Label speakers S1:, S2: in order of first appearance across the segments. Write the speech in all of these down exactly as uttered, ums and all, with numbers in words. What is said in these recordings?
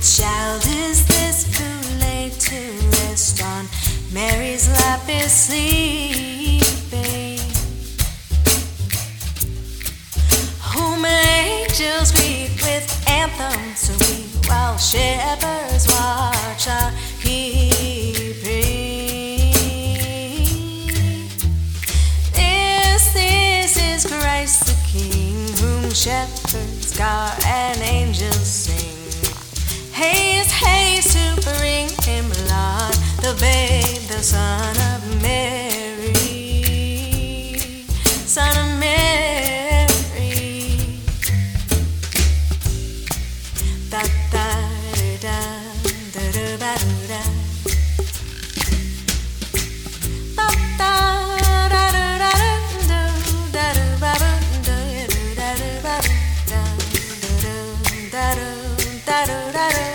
S1: Child, is this too late to rest on Mary's lap is sleeping? Whom angels greet with anthems sweet, while shepherds watch our keeping. This, this is Christ the King, whom shepherds guard and angels sing. Haste, haste to bring him, Lord, the babe, the Son of Mary, Son of Mary. Da da da da da da da. Da da da da da da da da da da da da.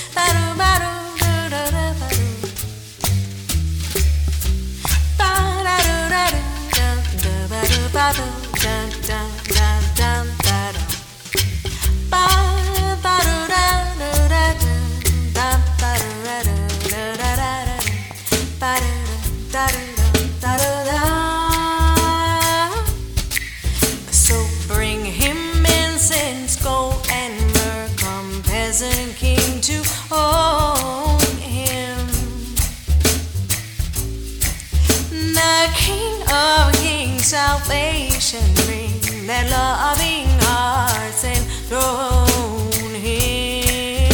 S1: So bring him incense, gold and myrrh, come peasant king to own him. The King of Kings, salvation bring, that loving hearts enthrone him.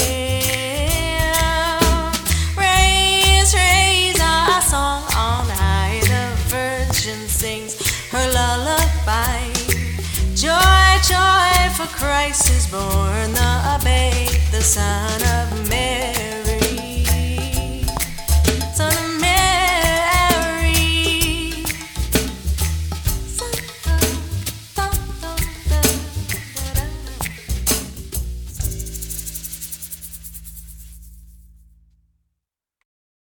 S1: Raise, raise our song on high, the virgin sings her lullaby. Joy, joy, for Christ is born, the babe, the Son of